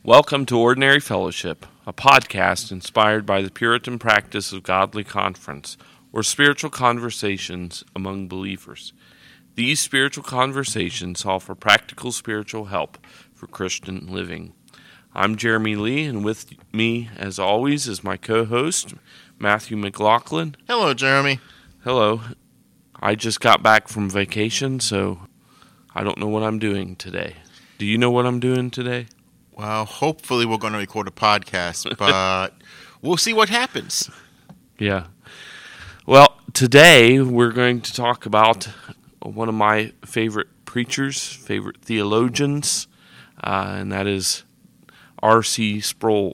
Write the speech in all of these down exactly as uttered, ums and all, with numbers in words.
Welcome to Ordinary Fellowship, a podcast inspired by the Puritan practice of godly conference, or spiritual conversations among believers. These spiritual conversations offer practical spiritual help for Christian living. I'm Jeremy Lee, and with me, as always, is my co-host, Matthew McLaughlin. Hello, Jeremy. Hello. I just got back from vacation, so I don't know what I'm doing today. Do you know what I'm doing today? Well, hopefully we're going to record a podcast, but we'll see what happens. Yeah. Well, today we're going to talk about one of my favorite preachers, favorite theologians, uh, and that is R C Sproul.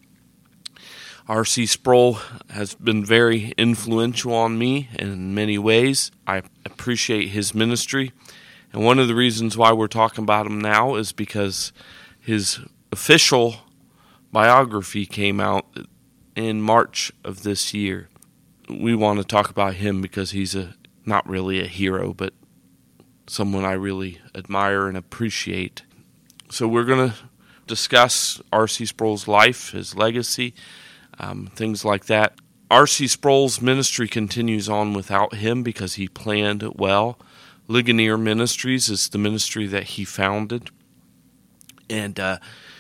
R C Sproul has been very influential on me in many ways. I appreciate his ministry, and one of the reasons why we're talking about him now is because his official biography came out in March of this year. We want to talk about him because he's a not really a hero, but someone I really admire and appreciate. So we're going to discuss R C Sproul's life, his legacy, um, things like that. R C Sproul's ministry continues on without him because he planned it well. Ligonier Ministries is the ministry that he founded. And uh,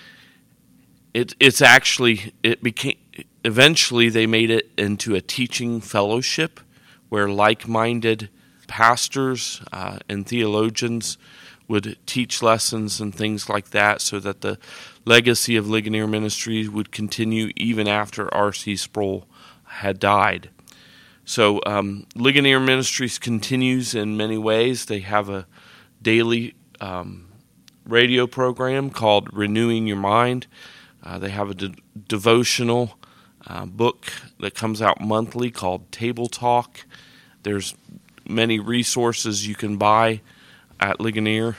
it it's actually, it became, eventually they made it into a teaching fellowship where like-minded pastors uh, and theologians would teach lessons and things like that so that the legacy of Ligonier Ministries would continue even after R C Sproul had died. So um, Ligonier Ministries continues in many ways. They have a daily um, radio program called Renewing Your Mind. Uh, they have a de- devotional uh, book that comes out monthly called Table Talk. There's many resources you can buy at Ligonier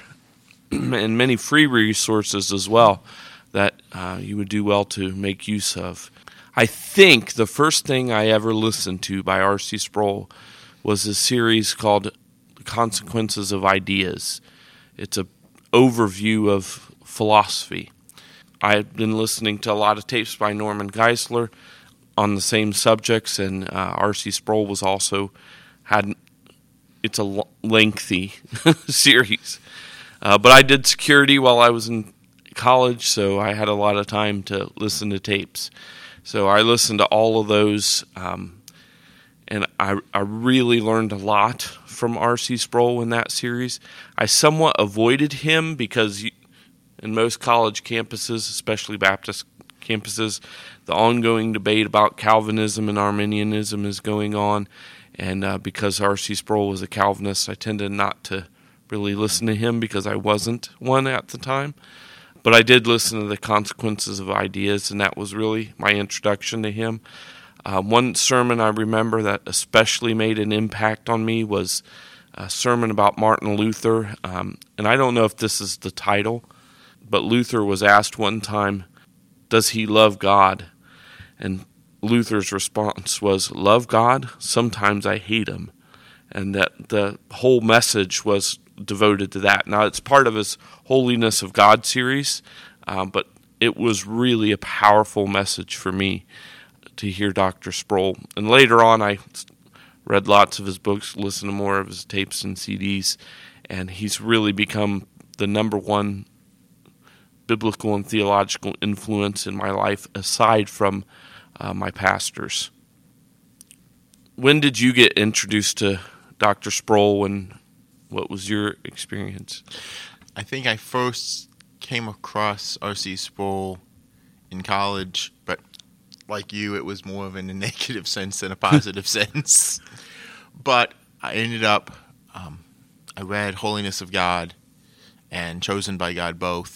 and many free resources as well that uh, you would do well to make use of. I think the first thing I ever listened to by R C Sproul was a series called The Consequences of Ideas. It's an overview of philosophy. I've been listening to a lot of tapes by Norman Geisler on the same subjects, and uh, R C Sproul was also had. It's a lengthy series, uh, but I did security while I was in college, so I had a lot of time to listen to tapes. So I listened to all of those, um, and I, I really learned a lot from R C Sproul in that series. I somewhat avoided him because in most college campuses, especially Baptist campuses, the ongoing debate about Calvinism and Arminianism is going on, and uh, because R C Sproul was a Calvinist, I tended not to really listen to him because I wasn't one at the time. But I did listen to The Consequences of Ideas, and that was really my introduction to him. Uh, one sermon I remember that especially made an impact on me was a sermon about Martin Luther. Um, and I don't know if this is the title, but Luther was asked one time, does he love God? And Luther's response was, love God? Sometimes I hate him. And that the whole message was devoted to that. Now, it's part of his Holiness of God series, um, but it was really a powerful message for me to hear Doctor Sproul. And later on, I read lots of his books, listened to more of his tapes and C Ds, and he's really become the number one biblical and theological influence in my life, aside from uh, my pastors. When did you get introduced to Doctor Sproul, and what was your experience? I think I first came across R C Sproul in college, but like you, it was more of in a negative sense than a positive sense. But I ended up, um, I read Holiness of God and Chosen by God both,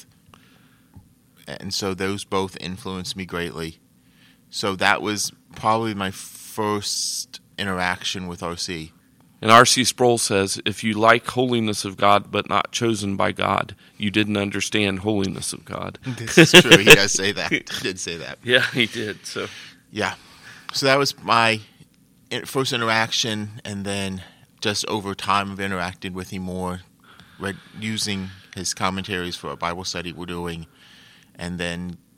and so those both influenced me greatly. So that was probably my first interaction with R C. And R C Sproul says, if you like holiness of God but not chosen by God, you didn't understand holiness of God. This is true. He does say that. He did say that. Yeah, he did. So, yeah. So that was my first interaction, and then just over time I've interacted with him more, read, using his commentaries for a Bible study we're doing, and then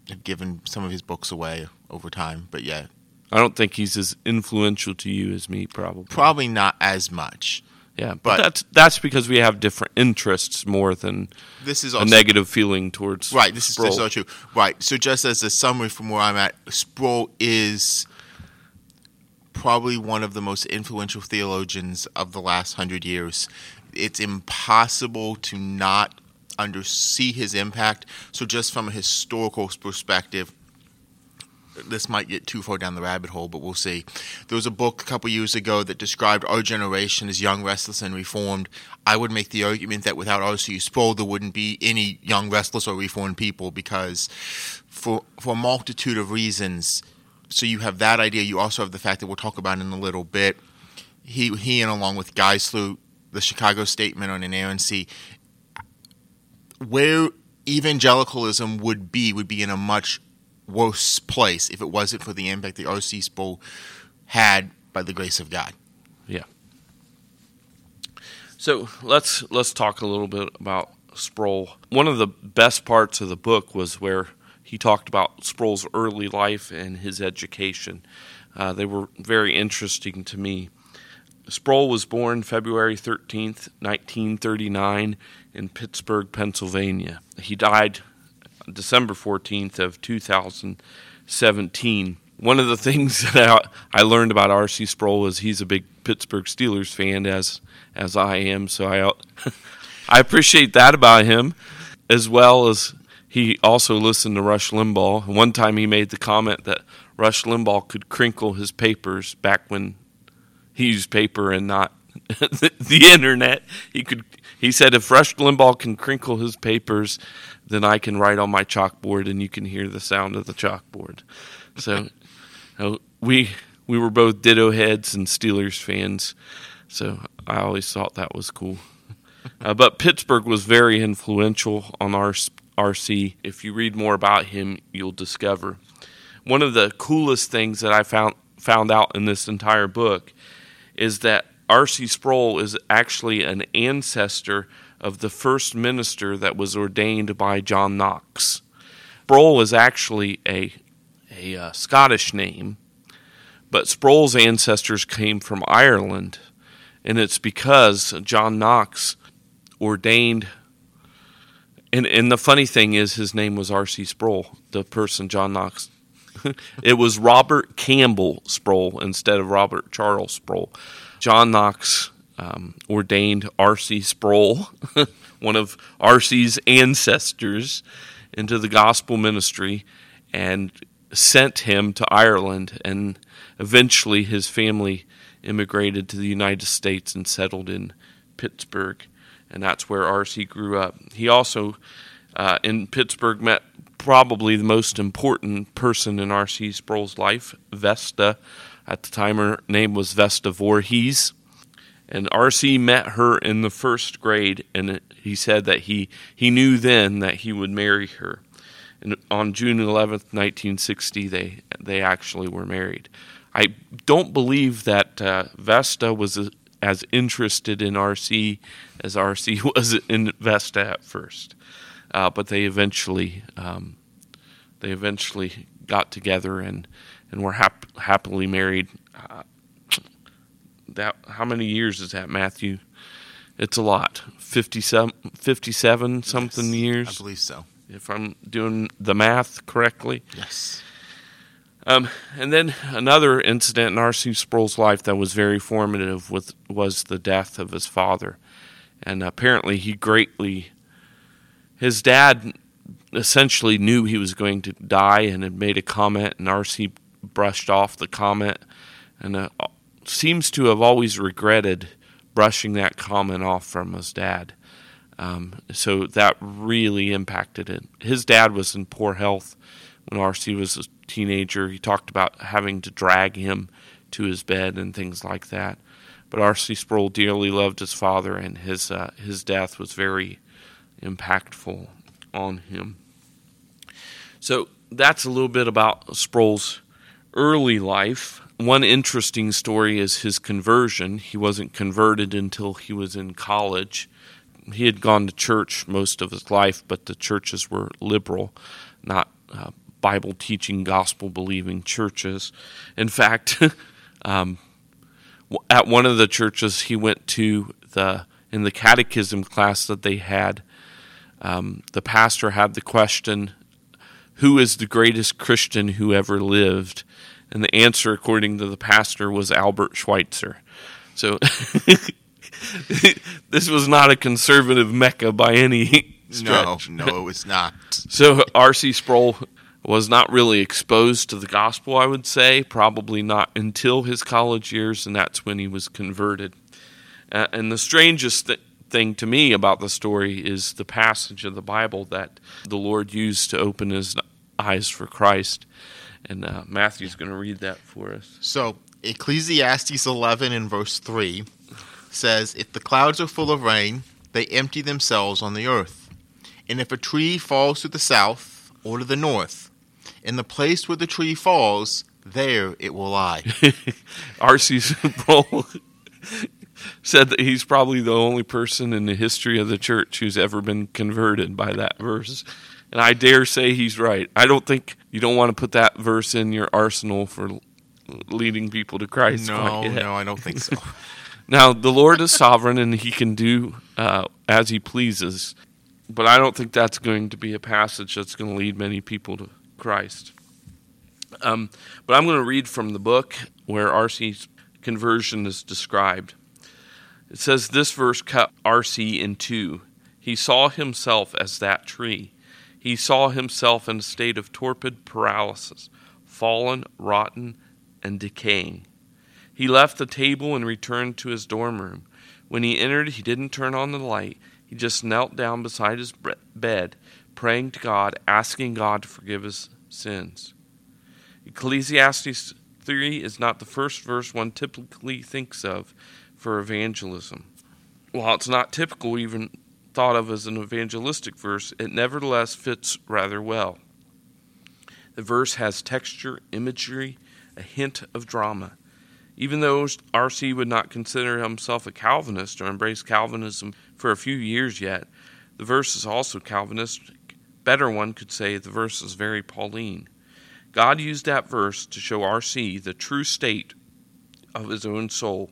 have given some of his books away over time. But yeah, I don't think he's as influential to you as me, probably. Probably not as much. Yeah, but, But- that's that's because we have different interests more than This is a also negative feeling towards right. This is Sproul. this is so true. Right. So just as a summary from where I'm at, Sproul is probably one of the most influential theologians of the last hundred years. It's impossible to not under see his impact. So just from a historical perspective, this might get too far down the rabbit hole, but we'll see. There was a book a couple years ago that described our generation as young, restless, and reformed. I would make the argument that without R C Sproul, there wouldn't be any young, restless, or reformed people, because for for a multitude of reasons. So you have that idea. You also have the fact that we'll talk about in a little bit. He, he and along with Geisler, the Chicago Statement on inerrancy, where evangelicalism would be, would be in a much worse place if it wasn't for the impact that R C Sproul had by the grace of God. Yeah. So let's let's talk a little bit about Sproul. One of the best parts of the book was where he talked about Sproul's early life and his education. Uh, they were very interesting to me. Sproul was born February thirteenth, nineteen thirty-nine in Pittsburgh, Pennsylvania. He died December fourteenth of two thousand seventeen. One of the things that I, I learned about R C Sproul is he's a big Pittsburgh Steelers fan, as as I am, so I I appreciate that about him, as well as he also listened to Rush Limbaugh. One time he made the comment that Rush Limbaugh could crinkle his papers back when he used paper and not the, the internet. He could. He said, if Rush Limbaugh can crinkle his papers, then I can write on my chalkboard and you can hear the sound of the chalkboard. So uh, we we were both Ditto heads and Steelers fans, so I always thought that was cool. Uh, but Pittsburgh was very influential on R C. If you read more about him, you'll discover. One of the coolest things that I found found out in this entire book is that R C Sproul is actually an ancestor of the first minister that was ordained by John Knox. Sproul is actually a, a uh, Scottish name, but Sproul's ancestors came from Ireland, and it's because John Knox ordained, and, and the funny thing is his name was R C Sproul, the person John Knox. It was Robert Campbell Sproul instead of Robert Charles Sproul. John Knox um, ordained R C Sproul, one of R C's ancestors, into the gospel ministry and sent him to Ireland, and eventually his family immigrated to the United States and settled in Pittsburgh, and that's where R C grew up. He also, uh, in Pittsburgh, met probably the most important person in R C Sproul's life, Vesta. At the time, her name was Vesta Voorhees, and R C met her in the first grade, and he said that he, he knew then that he would marry her. And on June eleventh, nineteen sixty, they they actually were married. I don't believe that uh, Vesta was as interested in R C as R C was in Vesta at first, uh, but they eventually um, they eventually got together and and were hap- happily married. Uh, that how many years is that, Matthew? It's a lot. fifty-seven, fifty-seven something Yes, years. I believe so. If I'm doing the math correctly. Yes. Um, and then another incident in R C Sproul's life that was very formative was, was the death of his father. And apparently he greatly, his dad essentially knew he was going to die and had made a comment, and R C brushed off the comment, and uh, seems to have always regretted brushing that comment off from his dad. Um, so that really impacted it. His dad was in poor health when R C was a teenager. He talked about having to drag him to his bed and things like that. But R C Sproul dearly loved his father, and his uh, his death was very impactful on him. So that's a little bit about Sproul's early life. One interesting story is his conversion. He wasn't converted until he was in college. He had gone to church most of his life, but the churches were liberal, not uh, Bible-teaching, gospel-believing churches. In fact, um, at one of the churches he went to, the in the catechism class that they had, um, the pastor had the question, who is the greatest Christian who ever lived? And the answer, according to the pastor, was Albert Schweitzer. So this was not a conservative Mecca by any stretch. No, no, it was not. So R C Sproul was not really exposed to the gospel, I would say, probably not until his college years, and that's when he was converted. Uh, and the strangest th- thing to me about the story is the passage of the Bible that the Lord used to open his eyes for Christ. And uh, Matthew's going to read that for us. So, Ecclesiastes eleven and verse three says, if the clouds are full of rain, they empty themselves on the earth. And if a tree falls to the south or to the north, in the place where the tree falls, there it will lie. R C Sproul said that he's probably the only person in the history of the church who's ever been converted by that verse. And I dare say he's right. I don't think you don't want to put that verse in your arsenal for leading people to Christ. No, no, I don't think so. Now, the Lord is sovereign and he can do uh, as he pleases. But I don't think that's going to be a passage that's going to lead many people to Christ. Um, but I'm going to read from the book where R C's conversion is described. It says, this verse cut R C in two. He saw himself as that tree. He saw himself in a state of torpid paralysis, fallen, rotten, and decaying. He left the table and returned to his dorm room. When he entered, he didn't turn on the light. He just knelt down beside his bed, praying to God, asking God to forgive his sins. Ecclesiastes three is not the first verse one typically thinks of for evangelism. While it's not typical even thought of as an evangelistic verse, it nevertheless fits rather well. The verse has texture, imagery, a hint of drama. Even though R C would not consider himself a Calvinist or embrace Calvinism for a few years yet, the verse is also Calvinistic. Better, one could say the verse is very Pauline. God used that verse to show R C the true state of his own soul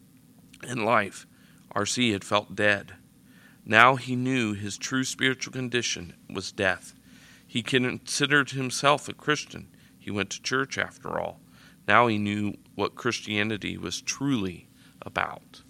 and life. R C had felt dead. Now he knew his true spiritual condition was death. He considered himself a Christian. He went to church after all. Now he knew what Christianity was truly about.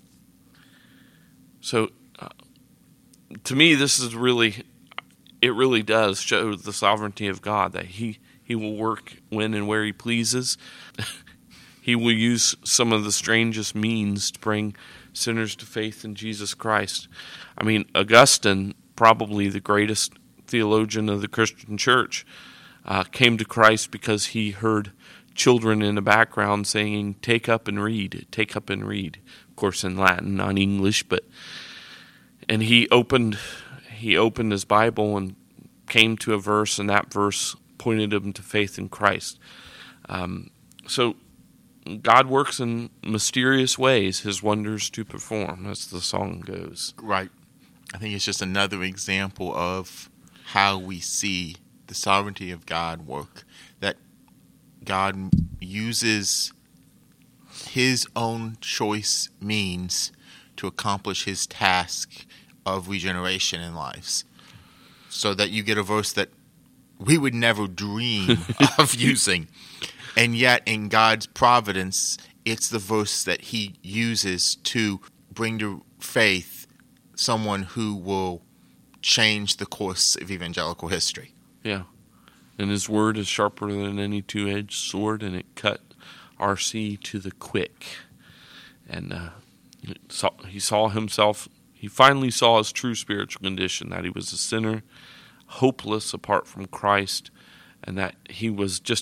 So, uh, to me, this is really, it really does show the sovereignty of God, that he, he will work when and where he pleases. He will use some of the strangest means to bring sinners to faith in Jesus Christ. I mean, Augustine, probably the greatest theologian of the Christian church, uh, came to Christ because he heard children in the background saying, take up and read, take up and read. Of course, in Latin, not English, but, and he opened, he opened his Bible and came to a verse, and that verse pointed him to faith in Christ. Um, so God works in mysterious ways, his wonders to perform, as the song goes. Right. I think it's just another example of how we see the sovereignty of God work. That God uses his own choice means to accomplish his task of regeneration in lives. So that you get a verse that we would never dream of using. And yet, in God's providence, it's the verse that he uses to bring to faith someone who will change the course of evangelical history. Yeah. And his word is sharper than any two-edged sword, and it cut R C to the quick. And uh, saw, he saw himself, he finally saw his true spiritual condition, that he was a sinner, hopeless apart from Christ, and that he was just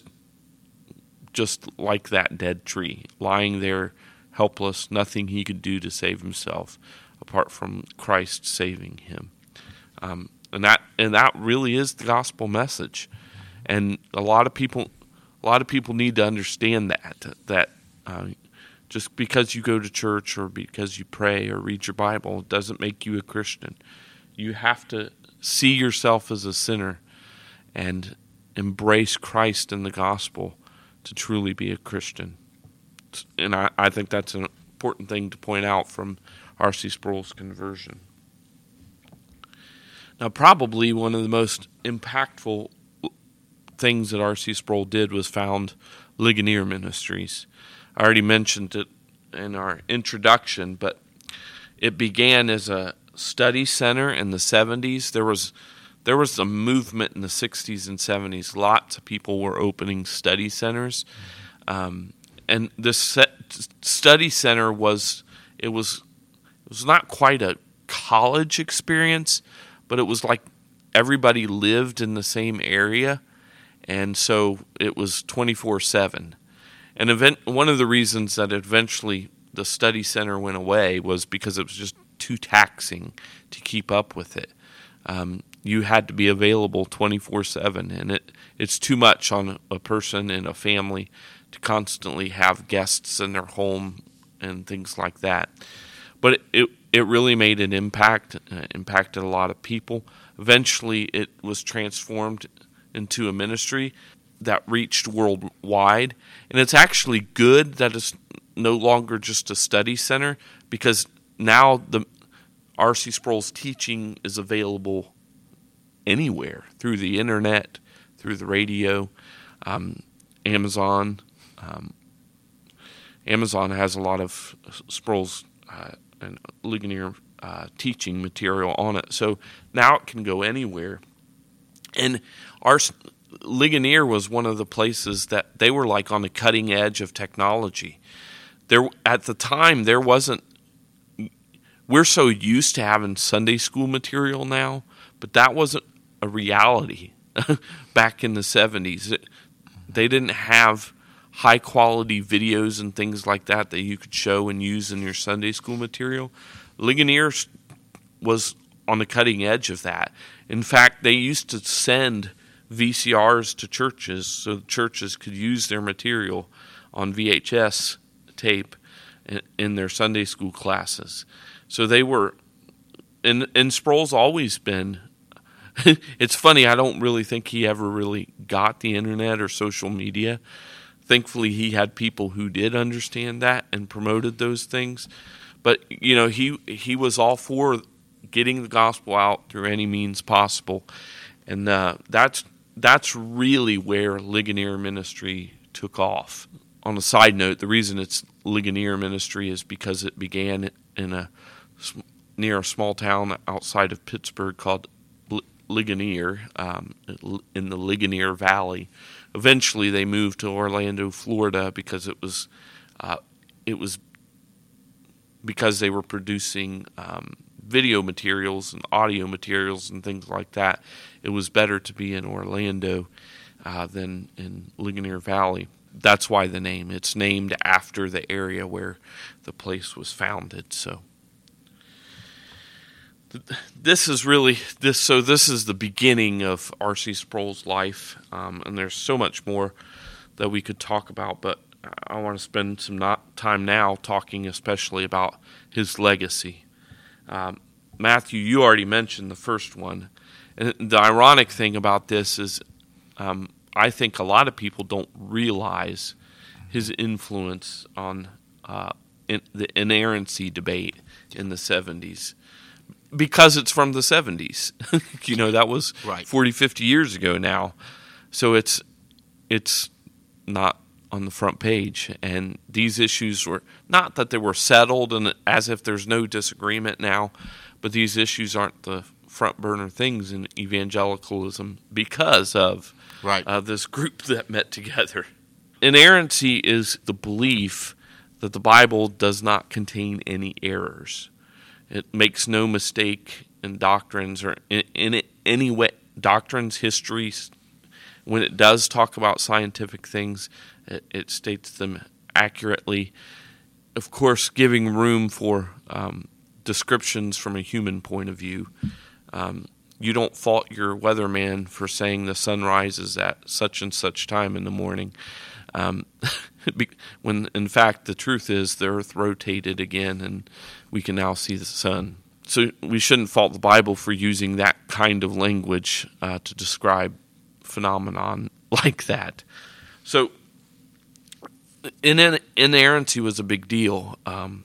just like that dead tree, lying there helpless, nothing he could do to save himself apart from Christ saving him. Um, and that and that really is the gospel message. And a lot of people, a lot of people need to understand that that uh, just because you go to church or because you pray or read your Bible doesn't make you a Christian. You have to see yourself as a sinner, and embrace Christ and the gospel to truly be a Christian. And I, I think that's an important thing to point out from R C Sproul's conversion. Now, probably one of the most impactful things that R C Sproul did was found Ligonier Ministries. I already mentioned it in our introduction, but it began as a study center in the seventies. There was there was a movement in the sixties and seventies. Lots of people were opening study centers, um, and this set, study center was it was it was not quite a college experience, but it was like everybody lived in the same area, and so it was twenty-four seven. And event, one of the reasons that eventually the study center went away was because it was just too taxing to keep up with it. Um, you had to be available twenty-four seven, and it, it's too much on a person and a family to constantly have guests in their home and things like that. But it, it, it really made an impact, uh, impacted a lot of people. Eventually, it was transformed into a ministry that reached worldwide. And it's actually good that it's no longer just a study center, because now the R C Sproul's teaching is available anywhere, through the internet, through the radio, um, Amazon. Um, Amazon has a lot of Sproul's uh, and Ligonier uh, teaching material on it. So now it can go anywhere. And our Ligonier was one of the places that they were like on the cutting edge of technology. There, at the time, there wasn't, we're so used to having Sunday school material now, but that wasn't a reality back in the seventies. It, they didn't have high quality videos and things like that that you could show and use in your Sunday school material. Ligonier was on the cutting edge of that. In fact, they used to send V C Rs to churches so churches could use their material on V H S tape in, in their Sunday school classes. So they were, and, and Sproul's always been, it's funny, I don't really think he ever really got the internet or social media. Thankfully, he had people who did understand that and promoted those things. But, you know, he he was all for getting the gospel out through any means possible. And uh, that's that's really where Ligonier Ministry took off. On a side note, the reason it's Ligonier Ministry is because it began in a near a small town outside of Pittsburgh called Ligonier, um, in the Ligonier Valley. Eventually, they moved to Orlando, Florida, because it was uh, it was because they were producing um, video materials and audio materials and things like that. It was better to be in Orlando uh, than in Ligonier Valley. That's why the name. It's named after the area where the place was founded. So this is really this. So this is the beginning of R C Sproul's life, um, and there's so much more that we could talk about. But I want to spend some not time now talking, especially about his legacy. Um, Matthew, you already mentioned the first one, and the ironic thing about this is, um, I think a lot of people don't realize his influence on uh, in the inerrancy debate in the seventies. Because it's from the seventies. You know, that was right. forty, fifty years ago now. So it's it's not on the front page. And these issues were, not that they were settled and as if there's no disagreement now, but these issues aren't the front burner things in evangelicalism because of right. uh, this group that met together. Inerrancy is the belief that the Bible does not contain any errors. It makes no mistake in doctrines or in, in any way, doctrines, histories. When it does talk about scientific things, it, it states them accurately. Of course, giving room for um, descriptions from a human point of view. Um, you don't fault your weatherman for saying the sun rises at such and such time in the morning. Um, when in fact the truth is the earth rotated again and we can now see the sun. So we shouldn't fault the Bible for using that kind of language uh, to describe phenomenon like that. So, in inerrancy was a big deal. Um,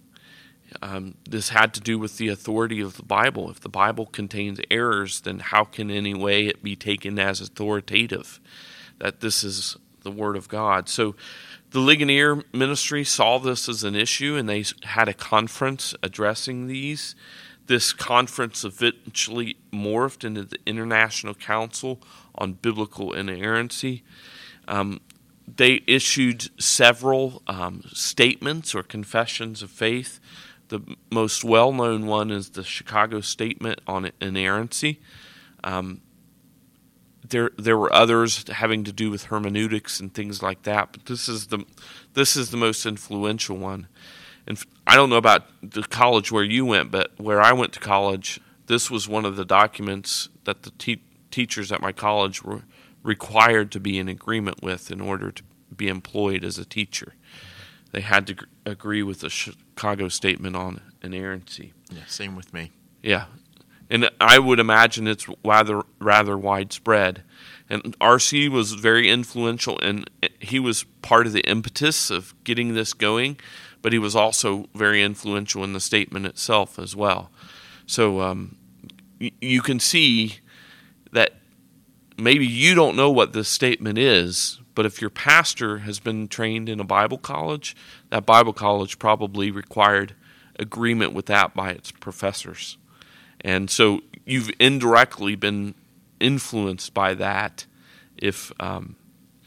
um, this had to do with the authority of the Bible. If the Bible contains errors, then how can in any way it be taken as authoritative that this is the Word of God? So the Ligonier ministry saw this as an issue, and they had a conference addressing these. This conference eventually morphed into the International Council on Biblical Inerrancy. Um, they issued several um, statements or confessions of faith. The most well-known one is the Chicago Statement on Inerrancy. Um, there, there were others having to do with hermeneutics and things like that, but this is the this is the most influential one. And I don't know about the college where you went, but where I went to college, this was one of the documents that the te- teachers at my college were required to be in agreement with in order to be employed as a teacher. They had to g- agree with the Chicago Statement on Inerrancy. Yeah, same with me. Yeah, and I would imagine it's rather rather widespread. And R C was very influential, and he was part of the impetus of getting this going, but he was also very influential in the statement itself as well. So um, y- you can see that maybe you don't know what this statement is, but if your pastor has been trained in a Bible college, that Bible college probably required agreement with that by its professors. And so you've indirectly been influenced by that if um,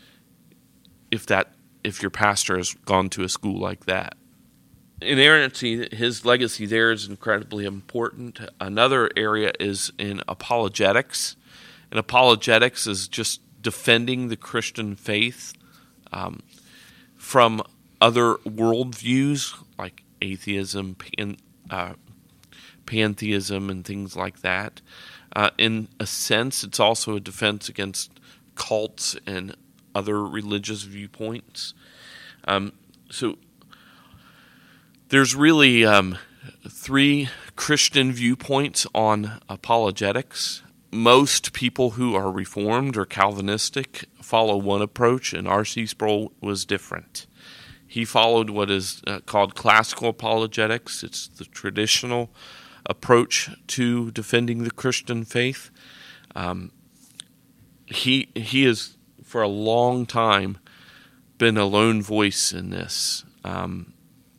if that if your pastor has gone to a school like that. Inerrancy, his legacy there is incredibly important. Another area is in apologetics. And apologetics is just defending the Christian faith um, from other worldviews like atheism, pan, uh, pantheism, and things like that. Uh, in a sense, it's also a defense against cults and other religious viewpoints. Um, so there's really um, three Christian viewpoints on apologetics. Most people who are Reformed or Calvinistic follow one approach, and R C Sproul was different. He followed what is uh, called classical apologetics. It's the traditional approach to defending the Christian faith. Um, he he has, for a long time, been a lone voice in this. Um,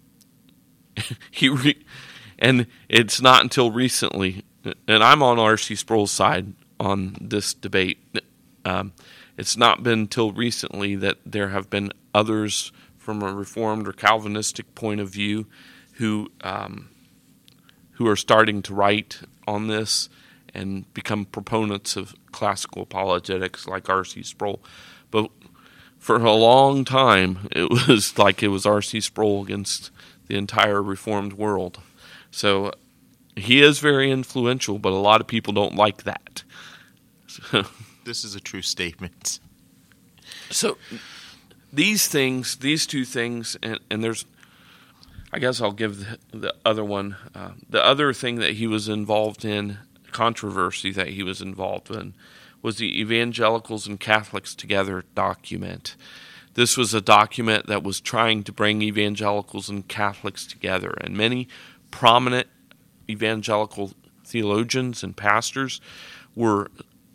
he re- and it's not until recently, and I'm on R C Sproul's side on this debate. Um, it's not been until recently that there have been others from a Reformed or Calvinistic point of view who um, who are starting to write on this and become proponents of classical apologetics like R C Sproul. But for a long time, it was like it was R C Sproul against the entire Reformed world. So he is very influential, but a lot of people don't like that. So, this is a true statement. So these things, these two things, and, and there's, I guess I'll give the, the other one. Uh, the other thing that he was involved in, controversy that he was involved in, was the Evangelicals and Catholics Together document. This was a document that was trying to bring evangelicals and Catholics together, and many prominent evangelical theologians and pastors were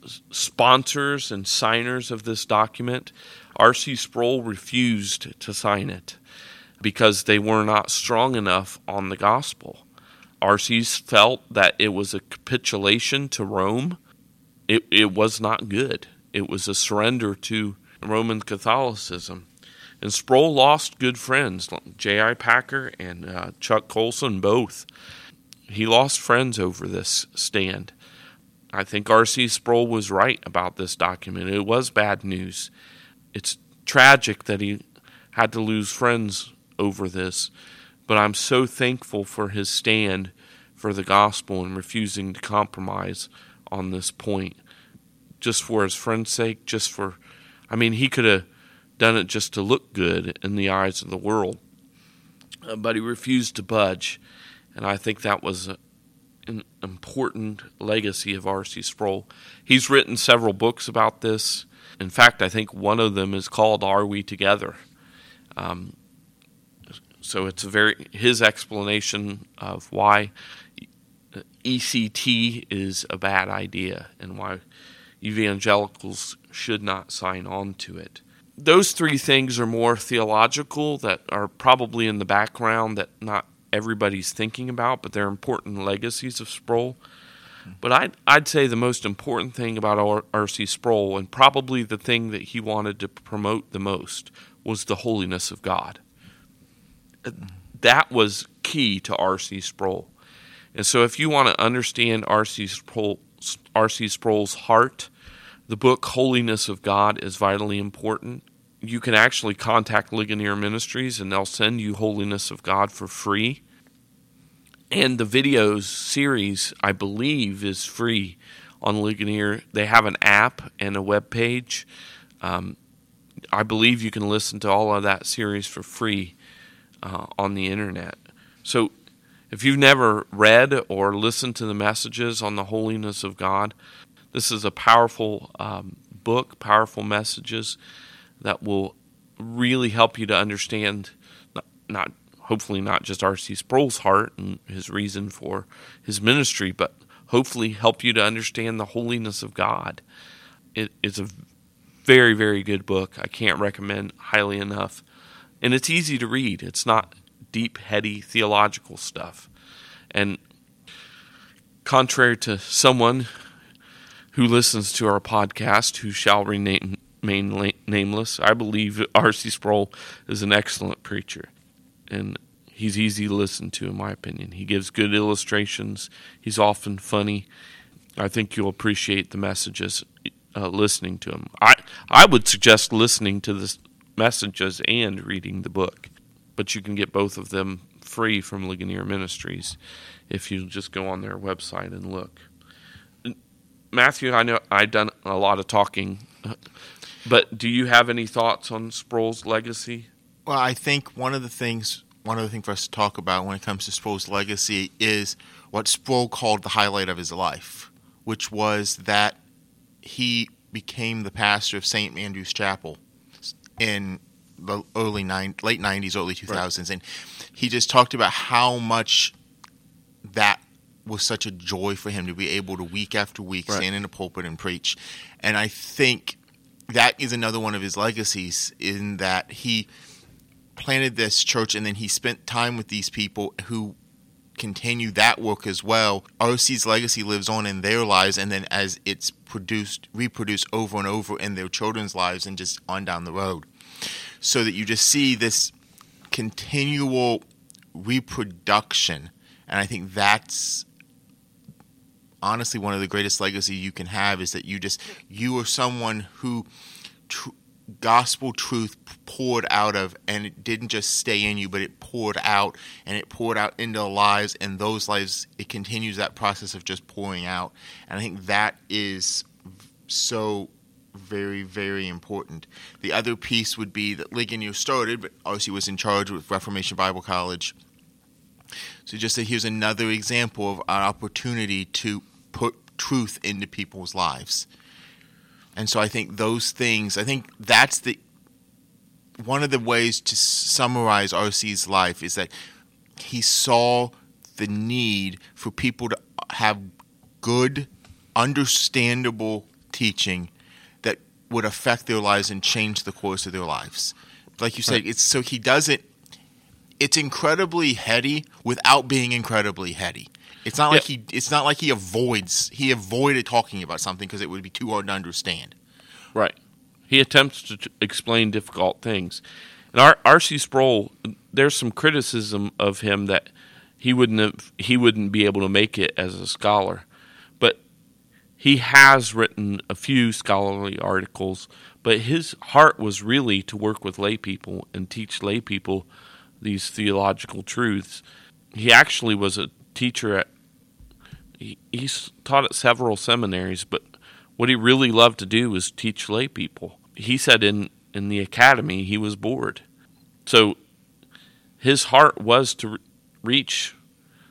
sponsors and signers of this document. R C Sproul refused to sign it because they were not strong enough on the gospel. R C felt that it was a capitulation to Rome. It, it was not good. It was a surrender to Roman Catholicism. And Sproul lost good friends, J I Packer and uh, Chuck Colson, both. He lost friends over this stand. I think R C Sproul was right about this document. It was bad news. It's tragic that he had to lose friends over this, but I'm so thankful for his stand for the gospel and refusing to compromise on this point, just for his friend's sake, just for, I mean, he could have done it just to look good in the eyes of the world, uh, but he refused to budge, and I think that was a, an important legacy of R C Sproul. He's written several books about this. In fact, I think one of them is called Are We Together? Um, so it's a very his explanation of why E C T is a bad idea and why evangelicals should not sign on to it. Those three things are more theological, that are probably in the background that not everybody's thinking about, but they're important legacies of Sproul. But I'd, I'd say the most important thing about R C Sproul, and probably the thing that he wanted to promote the most, was the holiness of God. That was key to R C Sproul. And so if you want to understand R C Sproul, R C Sproul's heart, the book Holiness of God is vitally important. You can actually contact Ligonier Ministries and they'll send you Holiness of God for free. And the videos series, I believe, is free on Ligonier. They have an app and a web page. Um, I believe you can listen to all of that series for free uh, on the internet. So if you've never read or listened to the messages on the holiness of God, this is a powerful um, book, powerful messages that will really help you to understand, not, not hopefully not just R C Sproul's heart and his reason for his ministry, but hopefully help you to understand the holiness of God. It, it's a very, very good book. I can't recommend highly enough. And it's easy to read. It's not deep, heady theological stuff. And contrary to someone who listens to our podcast, who shall remain nameless, I believe R C Sproul is an excellent preacher. And he's easy to listen to, in my opinion. He gives good illustrations. He's often funny. I think you'll appreciate the messages uh, listening to him. I, I would suggest listening to the messages and reading the book. But you can get both of them free from Ligonier Ministries if you just go on their website and look. Matthew, I know I've done a lot of talking, but do you have any thoughts on Sproul's legacy? Well, I think one of the things, one of the things for us to talk about when it comes to Sproul's legacy is what Sproul called the highlight of his life, which was that he became the pastor of Saint Andrew's Chapel in the early nine, late nineties, early two thousands, right. And he just talked about how much that was such a joy for him to be able to week after week right. stand in the pulpit and preach. And I think that is another one of his legacies, in that he planted this church and then he spent time with these people who continue that work as well. R C's legacy lives on in their lives, and then as it's produced, reproduced over and over in their children's lives and just on down the road. So that you just see this continual reproduction. And I think that's honestly one of the greatest legacy you can have, is that you just, you are someone who tr- gospel truth poured out of, and it didn't just stay in you, but it poured out, and it poured out into the lives, and those lives, it continues that process of just pouring out. And I think that is so very, very important. The other piece would be that Ligonier started, but R C was in charge with Reformation Bible College. So just that here's another example of an opportunity to put truth into people's lives. And so I think those things, I think that's the one of the ways to summarize R C's life, is that he saw the need for people to have good, understandable teaching that would affect their lives and change the course of their lives. Like you said, right. it's so he does it, it's incredibly heady without being incredibly heady. It's not like yep. he. It's not like he avoids. He avoided talking about something because it would be too hard to understand. Right. He attempts to t- explain difficult things. And R C Sproul, there's some criticism of him that he wouldn't have, he wouldn't be able to make it as a scholar, but he has written a few scholarly articles. But his heart was really to work with lay people and teach lay people these theological truths. He actually was a teacher at, he, he's taught at several seminaries, but what he really loved to do was teach lay people. He said in, in the academy he was bored. So his heart was to re- reach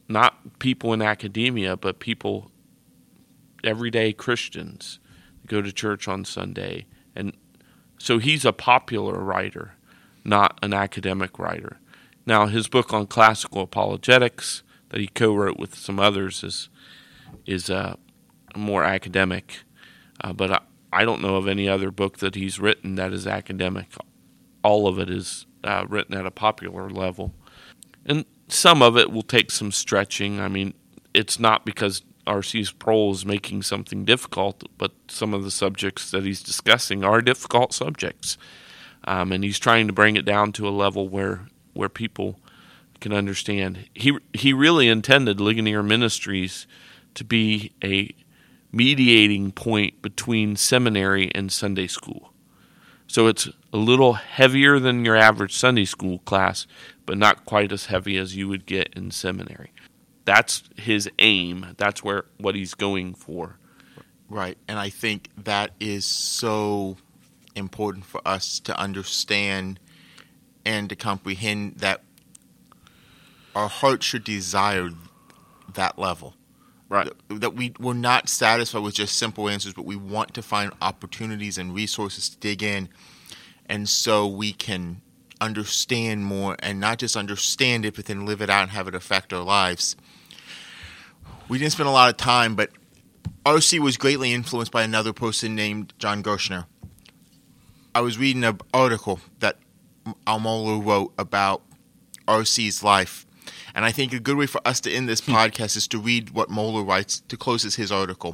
not people in academia, but people, everyday Christians, go to church on Sunday. And so he's a popular writer, not an academic writer. Now, his book on classical apologetics that he co-wrote with some others is is uh, more academic. Uh, but I, I don't know of any other book that he's written that is academic. All of it is uh, written at a popular level. And some of it will take some stretching. I mean, it's not because R C Sproul is making something difficult, but some of the subjects that he's discussing are difficult subjects. Um, and he's trying to bring it down to a level where where people can understand. He he really intended Ligonier Ministries to be a mediating point between seminary and Sunday school. So it's a little heavier than your average Sunday school class, but not quite as heavy as you would get in seminary. That's his aim. That's where what he's going for. Right, and I think that is so important for us to understand and to comprehend that our heart should desire that level. Right. That, that we, we're not satisfied with just simple answers, but we want to find opportunities and resources to dig in, and so we can understand more, and not just understand it, but then live it out and have it affect our lives. We didn't spend a lot of time, but R C was greatly influenced by another person named John Gerstner. I was reading an article that Al Mohler wrote about R C's life, and I think a good way for us to end this podcast is to read what Mohler writes to close his article.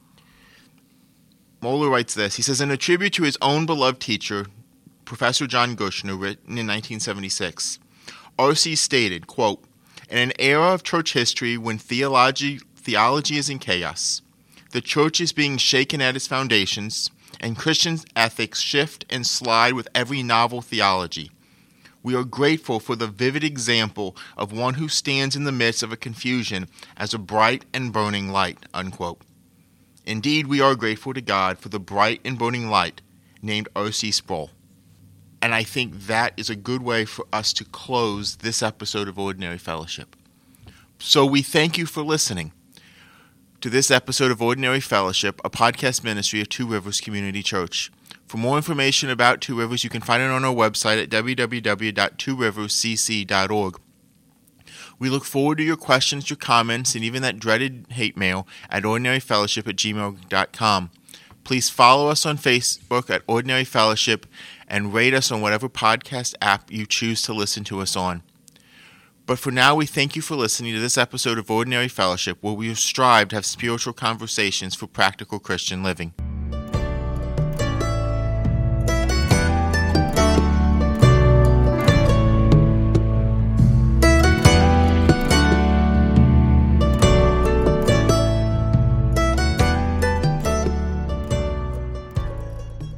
Mohler writes this. He says, in a tribute to his own beloved teacher, Professor John Gerstner, written in nineteen seventy-six, R C stated, quote, in an era of church history when theology, theology is in chaos, the church is being shaken at its foundations, and Christian ethics shift and slide with every novel theology. We are grateful for the vivid example of one who stands in the midst of a confusion as a bright and burning light, unquote. Indeed, we are grateful to God for the bright and burning light named R C Sproul. And I think that is a good way for us to close this episode of Ordinary Fellowship. So we thank you for listening to this episode of Ordinary Fellowship, a podcast ministry of Two Rivers Community Church. For more information about Two Rivers, you can find it on our website at w w w dot two rivers c c dot org. We look forward to your questions, your comments, and even that dreaded hate mail at ordinary fellowship at gmail dot com. Please follow us on Facebook at Ordinary Fellowship and rate us on whatever podcast app you choose to listen to us on. But for now, we thank you for listening to this episode of Ordinary Fellowship, where we strive to have spiritual conversations for practical Christian living.